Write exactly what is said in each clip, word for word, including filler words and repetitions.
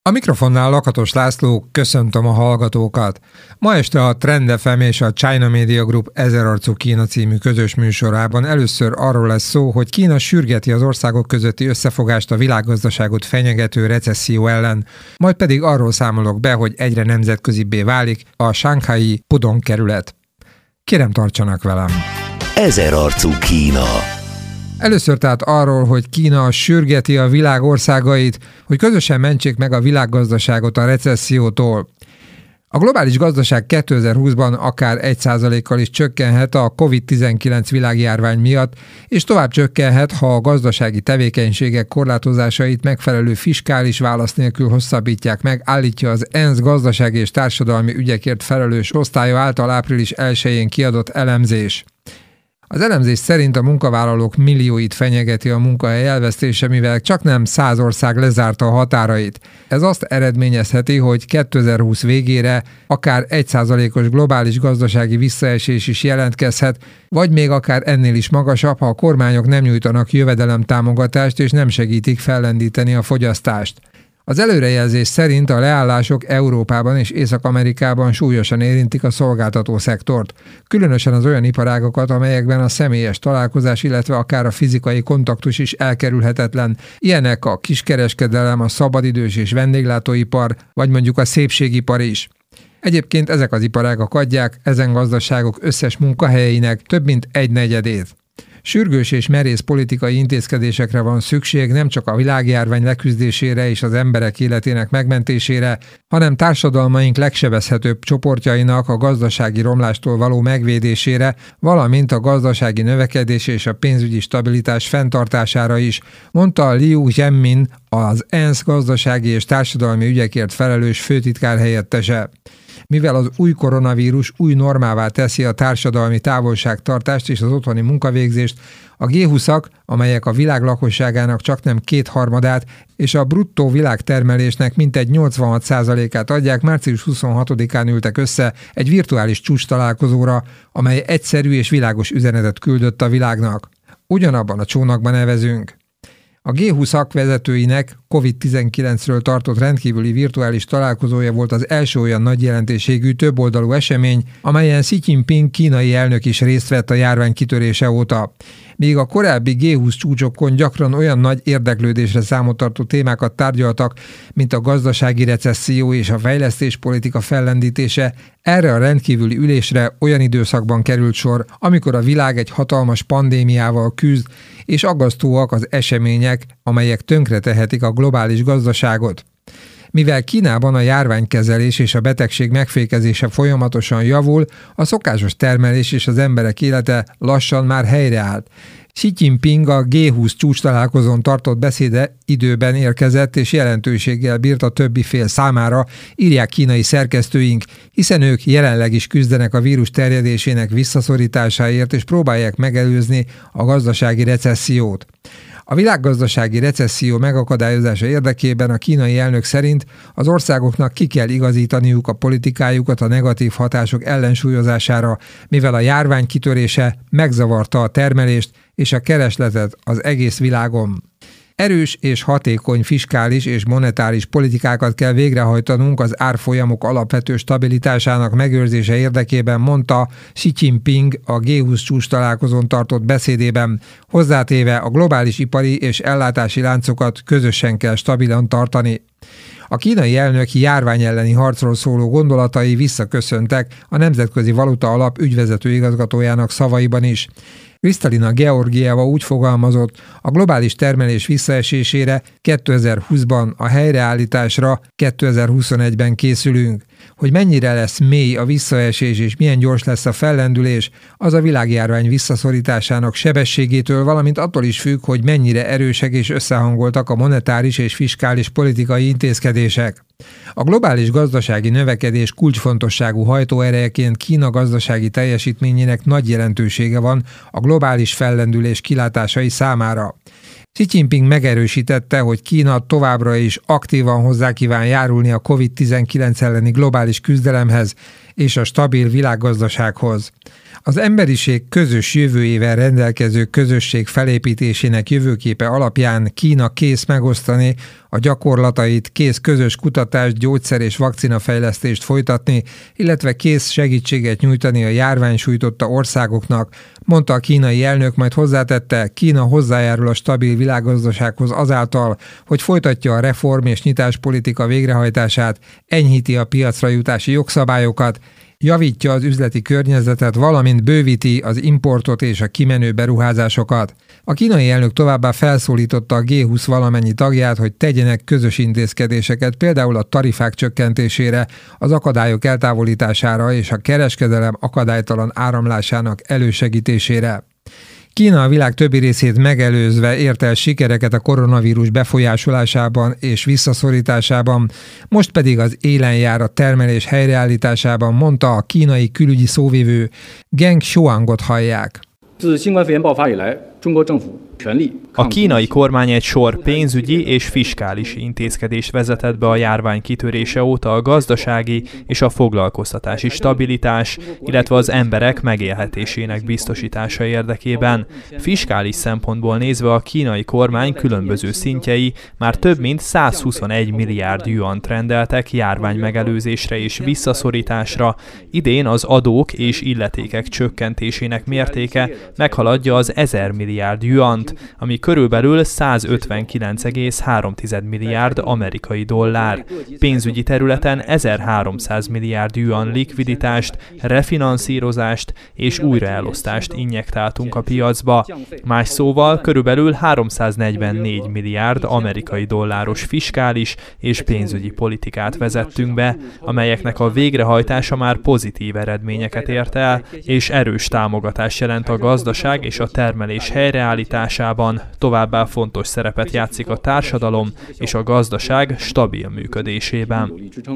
A mikrofonnál Lakatos László, köszöntöm a hallgatókat. Ma este a Trend ef em és a China Media Group Ezerarcú Kína című közös műsorában először arról lesz szó, hogy Kína sürgeti az országok közötti összefogást a világgazdaságot fenyegető recesszió ellen, majd pedig arról számolok be, hogy egyre nemzetközibbé válik a Shanghai Pudong kerület. Kérem, tartsanak velem! Ezerarcú Kína. Először tehát arról, hogy Kína sürgeti a világ országait, hogy közösen mentsék meg a világgazdaságot a recessziótól. A globális gazdaság kétezer-húszban akár egy százalékkal is csökkenhet a kovid tizenkilenc világjárvány miatt, és tovább csökkenhet, ha a gazdasági tevékenységek korlátozásait megfelelő fiskális válasz nélkül hosszabbítják meg, állítja az ENSZ gazdasági és társadalmi ügyekért felelős osztálya által április elsején kiadott elemzés. Az elemzés szerint a munkavállalók millióit fenyegeti a munkahely elvesztése, mivel csaknem száz ország lezárta a határait. Ez azt eredményezheti, hogy kétezer-húsz végére akár egy százalékos globális gazdasági visszaesés is jelentkezhet, vagy még akár ennél is magasabb, ha a kormányok nem nyújtanak jövedelemtámogatást és nem segítik fellendíteni a fogyasztást. Az előrejelzés szerint a leállások Európában és Észak-Amerikában súlyosan érintik a szolgáltató szektort, különösen az olyan iparágokat, amelyekben a személyes találkozás, illetve akár a fizikai kontaktus is elkerülhetetlen. Ilyenek a kiskereskedelem, a szabadidős és vendéglátóipar, vagy mondjuk a szépségipar is. Egyébként ezek az iparágak adják ezen gazdaságok összes munkahelyeinek több mint egy negyedét. Sürgős és merész politikai intézkedésekre van szükség nem csak a világjárvány leküzdésére és az emberek életének megmentésére, hanem társadalmaink legsebezhetőbb csoportjainak a gazdasági romlástól való megvédésére, valamint a gazdasági növekedés és a pénzügyi stabilitás fenntartására is, mondta Liu Zhenmin, az ENSZ gazdasági és társadalmi ügyekért felelős főtitkár helyettese. Mivel az új koronavírus új normává teszi a társadalmi távolságtartást és az otthoni munkavégzést, a gé húszak, amelyek a világ lakosságának csaknem kétharmadát és a bruttó világtermelésnek mintegy nyolcvanhat százalékát adják, március huszonhatodikán ültek össze egy virtuális csúcstalálkozóra, amely egyszerű és világos üzenetet küldött a világnak. Ugyanabban a csónakban nevezünk. A gé húszak vezetőinek kovid tizenkilencről tartott rendkívüli virtuális találkozója volt az első olyan nagy jelentőségű többoldalú esemény, amelyen Xi Jinping kínai elnök is részt vett a járvány kitörése óta. Míg a korábbi gé húsz csúcsokon gyakran olyan nagy érdeklődésre számot tartó témákat tárgyaltak, mint a gazdasági recesszió és a fejlesztéspolitika fellendítése, erre a rendkívüli ülésre olyan időszakban került sor, amikor a világ egy hatalmas pandémiával küzd, és aggasztóak az események, amelyek tönkretehetik a globális gazdaságot. Mivel Kínában a járványkezelés és a betegség megfékezése folyamatosan javul, a szokásos termelés és az emberek élete lassan már helyreállt. Xi Jinping a gé húsz csúcstalálkozón tartott beszéde időben érkezett és jelentőséggel bírt a többi fél számára, írják kínai szerkesztőink, hiszen ők jelenleg is küzdenek a vírus terjedésének visszaszorításáért és próbálják megelőzni a gazdasági recessziót. A világgazdasági recesszió megakadályozása érdekében a kínai elnök szerint az országoknak ki kell igazítaniuk a politikájukat a negatív hatások ellensúlyozására, mivel a járvány kitörése megzavarta a termelést és a keresletet az egész világon. Erős és hatékony fiskális és monetáris politikákat kell végrehajtanunk az árfolyamok alapvető stabilitásának megőrzése érdekében, mondta Xi Jinping a gé húsz csúcs találkozón tartott beszédében, hozzátéve a globális ipari és ellátási láncokat közösen kell stabilan tartani. A kínai elnök járvány elleni harcról szóló gondolatai visszaköszöntek a Nemzetközi Valuta Alap ügyvezető igazgatójának szavaiban is. Kristalina Georgieva úgy fogalmazott, a globális termelés visszaesésére kétezer-húszban, a helyreállításra kétezer-huszonegyben készülünk. Hogy mennyire lesz mély a visszaesés és milyen gyors lesz a fellendülés, az a világjárvány visszaszorításának sebességétől, valamint attól is függ, hogy mennyire erősek és összehangoltak a monetáris és fiskális politikai intézkedések. A globális gazdasági növekedés kulcsfontosságú hajtóerejeként Kína gazdasági teljesítményének nagy jelentősége van a globális fellendülés kilátásai számára. Xi Jinping megerősítette, hogy Kína továbbra is aktívan hozzá kíván járulni a kovid tizenkilenc elleni globális küzdelemhez, és a stabil világgazdasághoz. Az emberiség közös jövőjével rendelkező közösség felépítésének jövőképe alapján Kína kész megosztani a gyakorlatait, kész közös kutatást, gyógyszer és vakcinafejlesztést folytatni, illetve kész segítséget nyújtani a járvány sújtotta országoknak, mondta a kínai elnök, majd hozzátette, Kína hozzájárul a stabil világgazdasághoz azáltal, hogy folytatja a reform és nyitáspolitika végrehajtását, enyhíti a piacra jutási jogszabályokat, javítja az üzleti környezetet, valamint bővíti az importot és a kimenő beruházásokat. A kínai elnök továbbá felszólította a gé húsz valamennyi tagját, hogy tegyenek közös intézkedéseket, például a tarifák csökkentésére, az akadályok eltávolítására és a kereskedelem akadálytalan áramlásának elősegítésére. Kína a világ többi részét megelőzve ért el sikereket a koronavírus befolyásolásában és visszaszorításában, most pedig az élen jár a termelés helyreállításában, mondta a kínai külügyi szóvivő. Geng Shuangot hallják. A kínai kormány egy sor pénzügyi és fiskális intézkedést vezetett be a járvány kitörése óta a gazdasági és a foglalkoztatási stabilitás, illetve az emberek megélhetésének biztosítása érdekében. Fiskális szempontból nézve a kínai kormány különböző szintjei már több mint százhuszonegy milliárd juant rendeltek járvány megelőzésre és visszaszorításra. Idén az adók és illetékek csökkentésének mértéke meghaladja az ezer milliárd juant, ami körülbelül százötvenkilenc egész három milliárd amerikai dollár. Pénzügyi területen ezerháromszáz milliárd yuan likviditást, refinanszírozást és újraelosztást injektáltunk a piacba. Más szóval körülbelül háromszáznegyvennégy milliárd amerikai dolláros fiskális és pénzügyi politikát vezettünk be, amelyeknek a végrehajtása már pozitív eredményeket ért el, és erős támogatást jelent a gazdaság és a termelés helyreállításában. Továbbá fontos szerepet játszik a társadalom és a gazdaság stabil működésében.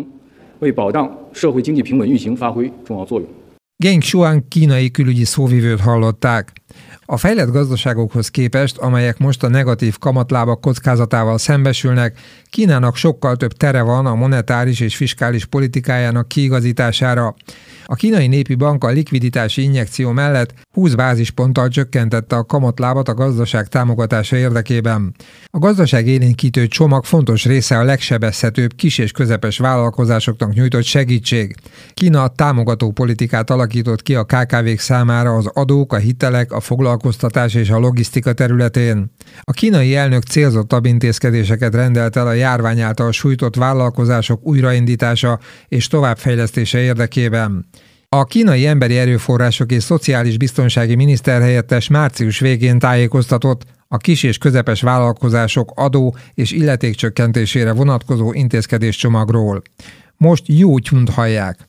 Geng Shuang kínai külügyi szóvivőt hallották. A fejlett gazdaságokhoz képest, amelyek most a negatív kamatlábak kockázatával szembesülnek, Kínának sokkal több tere van a monetáris és fiskális politikájának kiigazítására. A Kínai Népi Bank a likviditási injekció mellett húsz bázisponttal csökkentette a kamatlábat a gazdaság támogatása érdekében. A gazdaság élénkítő csomag fontos része a legsebezhetőbb kis- és közepes vállalkozásoknak nyújtott segítség. Kína támogató politikát alakított ki a ká ká vék számára az adók, a hitelek, a foglalkoztatás és a logisztika területén. A kínai elnök célzottabb intézkedéseket rendelt el a járvány által sújtott vállalkozások újraindítása és továbbfejlesztése érdekében. A kínai emberi erőforrások és szociális biztonsági miniszterhelyettes március végén tájékoztatott a kis- és közepes vállalkozások adó és illetékcsökkentésére vonatkozó intézkedéscsomagról. Most Jó Tyunt hallják.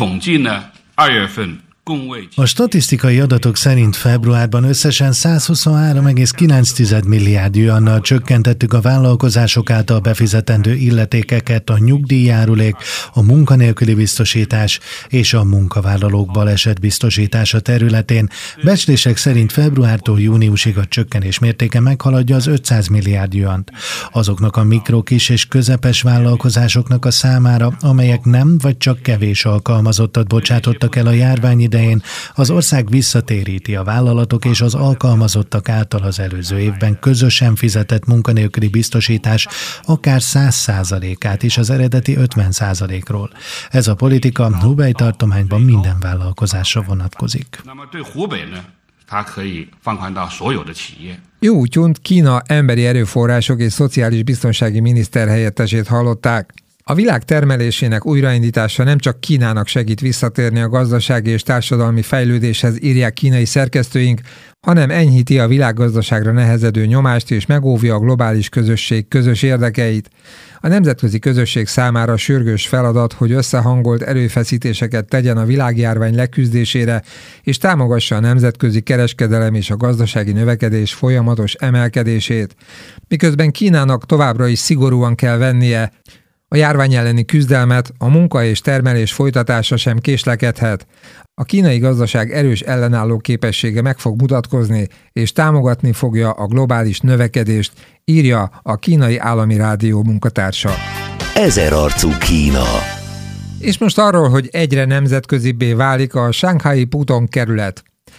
A statisztikai adatok szerint februárban összesen százhuszonhárom egész kilenc milliárd yuannal csökkentettük a vállalkozások által befizetendő illetékeket a nyugdíjjárulék, a munkanélküli biztosítás és a munkavállalók balesetbiztosítása területén. Becslések szerint februártól júniusig a csökkenés mértéke meghaladja az ötszáz milliárd yuant. Azoknak a mikro, kis és közepes vállalkozásoknak a számára, amelyek nem vagy csak kevés alkalmazottat bocsátottak el a járvány idején, az ország visszatéríti a vállalatok és az alkalmazottak által az előző évben közösen fizetett munkanélküli biztosítás akár száz százalékát is az eredeti ötven százalékról. Ez a politika Hubei tartományban minden vállalkozásra vonatkozik. Jó Tyunt Kína emberi erőforrások és szociális biztonsági miniszterhelyettesét hallották. A világ termelésének újraindítása nem csak Kínának segít visszatérni a gazdasági és társadalmi fejlődéshez, írják kínai szerkesztőink, hanem enyhíti a világgazdaságra nehezedő nyomást és megóvja a globális közösség közös érdekeit. A nemzetközi közösség számára sürgős feladat, hogy összehangolt erőfeszítéseket tegyen a világjárvány leküzdésére, és támogassa a nemzetközi kereskedelem és a gazdasági növekedés folyamatos emelkedését. Miközben Kínának továbbra is szigorúan kell vennie a járvány elleni küzdelmet, a munka és termelés folytatása sem késlekedhet. A kínai gazdaság erős ellenálló képessége meg fog mutatkozni, és támogatni fogja a globális növekedést, írja a Kínai Állami Rádió munkatársa. Ezerarcú Kína. És most arról, hogy egyre nemzetközibbé válik a Sanghai Pudong kerület.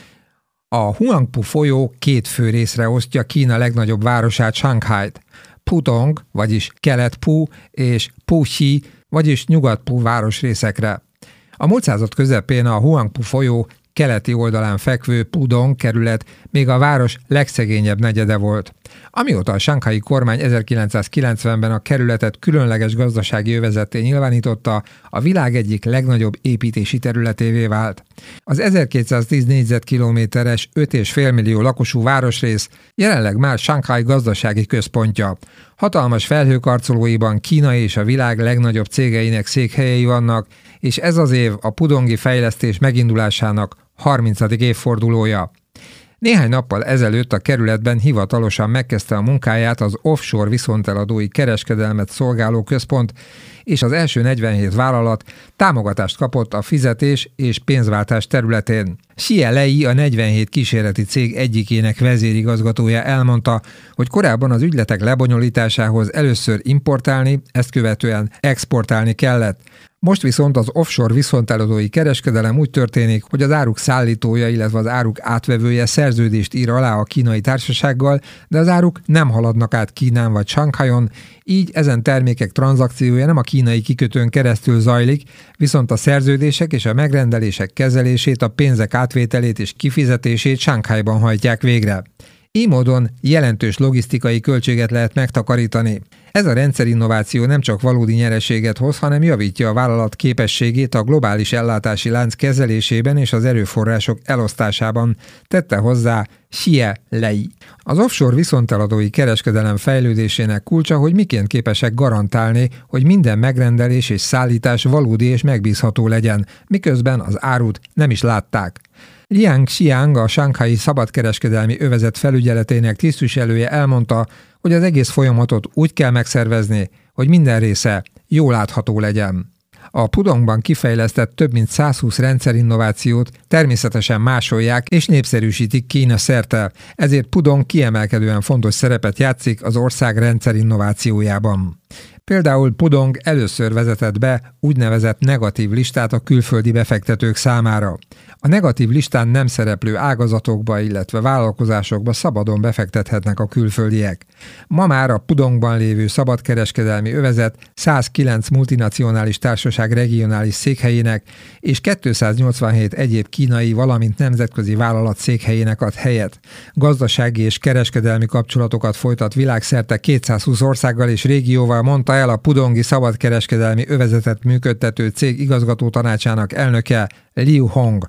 A Huangpu folyó két fő részre osztja Kína legnagyobb városát, Sanghait. Pudong, vagyis Kelet-Pu, és Puxi, vagyis Nyugat-Pu városrészekre. A múlt század közepén a Huangpu folyó keleti oldalán fekvő Pudong kerület még a város legszegényebb negyede volt. Amióta a sanghai kormány ezerkilencszázkilencvenben a kerületet különleges gazdasági övezetté nyilvánította, a világ egyik legnagyobb építési területévé vált. Az ezerkétszáztíz négyzetkilométeres, öt egész öt millió lakosú városrész jelenleg már Sanghai gazdasági központja. Hatalmas felhőkarcolóiban Kína és a világ legnagyobb cégeinek székhelyei vannak, és ez az év a pudongi fejlesztés megindulásának harmincadik évfordulója. Néhány nappal ezelőtt a kerületben hivatalosan megkezdte a munkáját az offshore viszonteladói kereskedelmet szolgáló központ, és az első negyvenhét vállalat támogatást kapott a fizetés és pénzváltás területén. Xie Lei, a negyvenhét kísérleti cég egyikének vezérigazgatója elmondta, hogy korábban az ügyletek lebonyolításához először importálni, ezt követően exportálni kellett. Most viszont az offshore viszonteladói kereskedelem úgy történik, hogy az áruk szállítója, illetve az áruk átvevője szerződést ír alá a kínai társasággal, de az áruk nem haladnak át Kínán vagy Sanghaion, így ezen termékek tranzakciója nem a kínai kikötőn keresztül zajlik, viszont a szerződések és a megrendelések kezelését, a pénzek átvételét és kifizetését Sanghaiban hajtják végre. Így módon jelentős logisztikai költséget lehet megtakarítani. Ez a rendszerinnováció nem csak valódi nyereséget hoz, hanem javítja a vállalat képességét a globális ellátási lánc kezelésében és az erőforrások elosztásában, tette hozzá Xie Lei. Az offshore viszonteladói kereskedelem fejlődésének kulcsa, hogy miként képesek garantálni, hogy minden megrendelés és szállítás valódi és megbízható legyen, miközben az árut nem is látták. Liang Xiang, a Sanghai szabadkereskedelmi övezet felügyeletének tisztviselője elmondta, hogy az egész folyamatot úgy kell megszervezni, hogy minden része jól látható legyen. A Pudongban kifejlesztett több mint százhúsz rendszerinnovációt természetesen másolják és népszerűsítik Kína szerte, ezért Pudong kiemelkedően fontos szerepet játszik az ország rendszerinnovációjában. Például Pudong először vezetett be úgynevezett negatív listát a külföldi befektetők számára. A negatív listán nem szereplő ágazatokba, illetve vállalkozásokba szabadon befektethetnek a külföldiek. Ma már a Pudongban lévő szabadkereskedelmi övezet százkilenc multinacionális társaság regionális székhelyének és kétszáznyolcvanhét egyéb kínai, valamint nemzetközi vállalat székhelyének ad helyet. Gazdasági és kereskedelmi kapcsolatokat folytat világszerte kétszázhúsz országgal és régióval, mondta el a pudongi szabadkereskedelmi övezetet működtető cég igazgató tanácsának elnöke Liu Hong.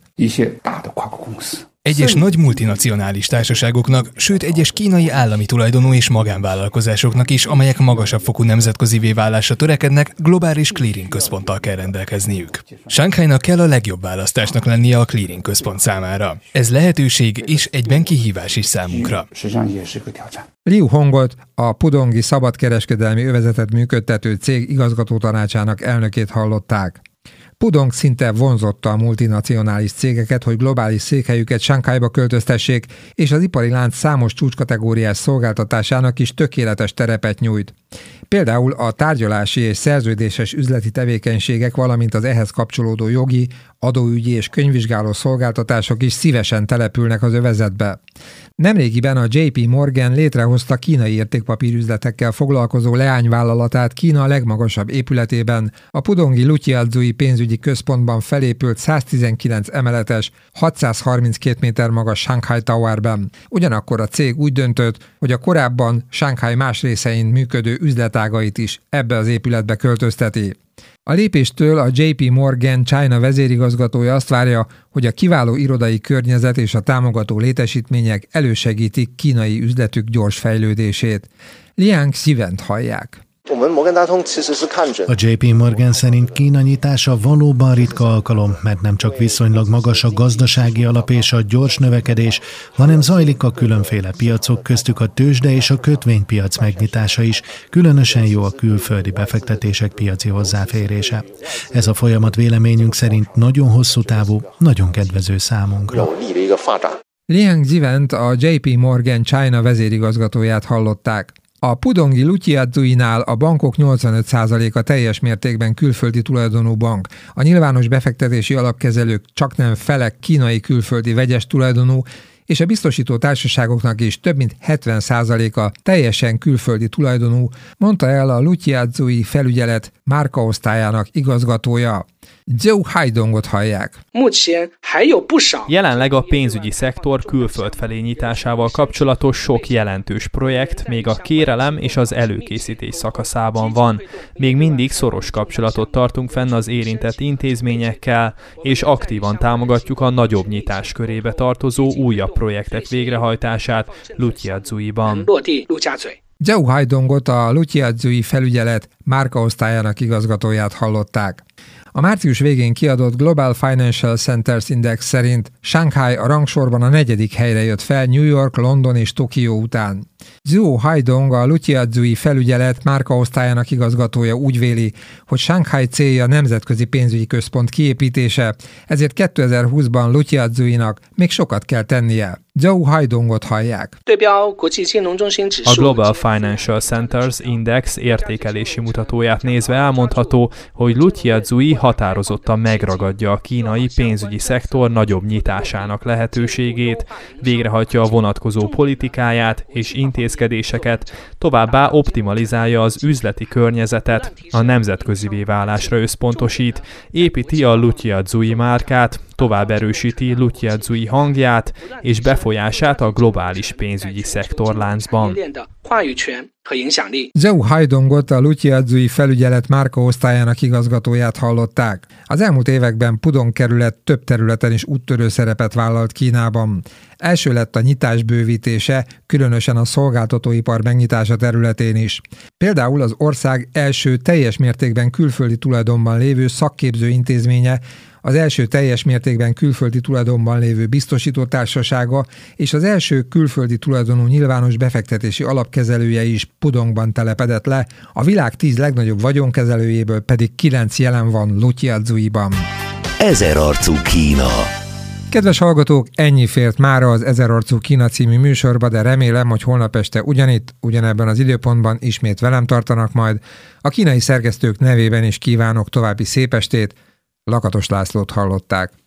Egyes nagy multinacionális társaságoknak, sőt egyes kínai állami tulajdonú és magánvállalkozásoknak is, amelyek magasabb fokú nemzetközivé válásra törekednek, globális clearing központtal kell rendelkezniük. Sanghainak kell a legjobb választásnak lennie a clearing központ számára. Ez lehetőség és egyben kihívás is számunkra. Liu Hongot, a pudongi szabadkereskedelmi övezetet működtető cég igazgató tanácsának elnökét hallották. Pudong szinte vonzotta a multinacionális cégeket, hogy globális székhelyüket Sanghaiba költöztessék, és az ipari lánc számos csúcskategóriás szolgáltatásának is tökéletes terepet nyújt. Például a tárgyalási és szerződéses üzleti tevékenységek, valamint az ehhez kapcsolódó jogi, adóügyi és könyvvizsgáló szolgáltatások is szívesen települnek az övezetbe. Nemrégiben a jé pé Morgan létrehozta kínai értékpapírüzletekkel foglalkozó leányvállalatát Kína legmagasabb épületében, a pudongi Luqiazui pénzügyi központban felépült száztizenkilenc emeletes, hatszázharminckét méter magas Shanghai Towerben. Ugyanakkor a cég úgy döntött, hogy a korábban Shanghai más részein működő üzletágait is ebbe az épületbe költözteti. A lépéstől a jé pé Morgan China vezérigazgatója azt várja, hogy a kiváló irodai környezet és a támogató létesítmények elősegítik kínai üzletük gyors fejlődését. Liang Xivent hallják. A jé pé Morgan szerint Kína nyitása valóban ritka alkalom, mert nem csak viszonylag magas a gazdasági alap és a gyors növekedés, hanem zajlik a különféle piacok, köztük a tőzsde és a kötvénypiac megnyitása is, különösen jó a külföldi befektetések piaci hozzáférése. Ez a folyamat véleményünk szerint nagyon hosszú távú, nagyon kedvező számunkra. Liang Xivent, a jé pé Morgan China vezérigazgatóját hallották. A pudongi Luqiazui-nál a bankok nyolcvanöt százaléka teljes mértékben külföldi tulajdonú bank. A nyilvános befektetési alapkezelők csaknem fele kínai külföldi vegyes tulajdonú, és a biztosító társaságoknak is több mint hetven százaléka teljesen külföldi tulajdonú, mondta el a Luqiazui felügyelet márkaosztályának igazgatója. Zhou Haidongot hallják. Jelenleg a pénzügyi szektor külföld felé nyitásával kapcsolatos sok jelentős projekt még a kérelem és az előkészítés szakaszában van. Még mindig szoros kapcsolatot tartunk fenn az érintett intézményekkel, és aktívan támogatjuk a nagyobb nyitás körébe tartozó újabb projektek végrehajtását Luqiazui-ban. Zhou Haidongot, a Luqiazui felügyelet márkaosztályának igazgatóját hallották. A március végén kiadott Global Financial Centers Index szerint Shanghai a rangsorban a negyedik helyre jött fel New York, London és Tokió után. Zhou Haidong, a Luqiazui felügyelet márkaosztályának igazgatója úgy véli, hogy Shanghai célja a nemzetközi pénzügyi központ kiépítése, ezért kétezer-húszban Luqiazui-nak még sokat kell tennie. Zhou Haidongot hallják. A Global Financial Centers Index értékelési mutatóját nézve elmondható, hogy Luqiazui határozottan megragadja a kínai pénzügyi szektor nagyobb nyitásának lehetőségét, végrehajtja a vonatkozó politikáját és intézkedéseket, továbbá optimalizálja az üzleti környezetet, a nemzetközivé válásra összpontosít, építi a Luqiazui márkát, tovább erősíti Luqiazui hangját és befolyását a globális pénzügyi szektorláncban. Zhou Haidongot, a Luqiazui felügyelet márkaosztályának igazgatóját hallották. Az elmúlt években Pudong kerület több területen is úttörő szerepet vállalt Kínában. Első lett a nyitás bővítése, különösen a szolgáltatóipar megnyitása területén is. Például az ország első teljes mértékben külföldi tulajdonban lévő szakképző intézménye, az első teljes mértékben külföldi tulajdonban lévő biztosítótársasága és az első külföldi tulajdonú nyilvános befektetési alapkezelője is Pudongban telepedett le, a világ tíz legnagyobb vagyonkezelőjéből pedig kilenc jelen van Luqiazui-ban. Ezerarcú Kína. Kedves hallgatók, ennyi fért mára az Ezerarcú Kína című műsorba, de remélem, hogy holnap este ugyanitt, ugyanebben az időpontban ismét velem tartanak majd. A kínai szerkesztők nevében is kívánok további szép estét. Lakatos Lászlót hallották.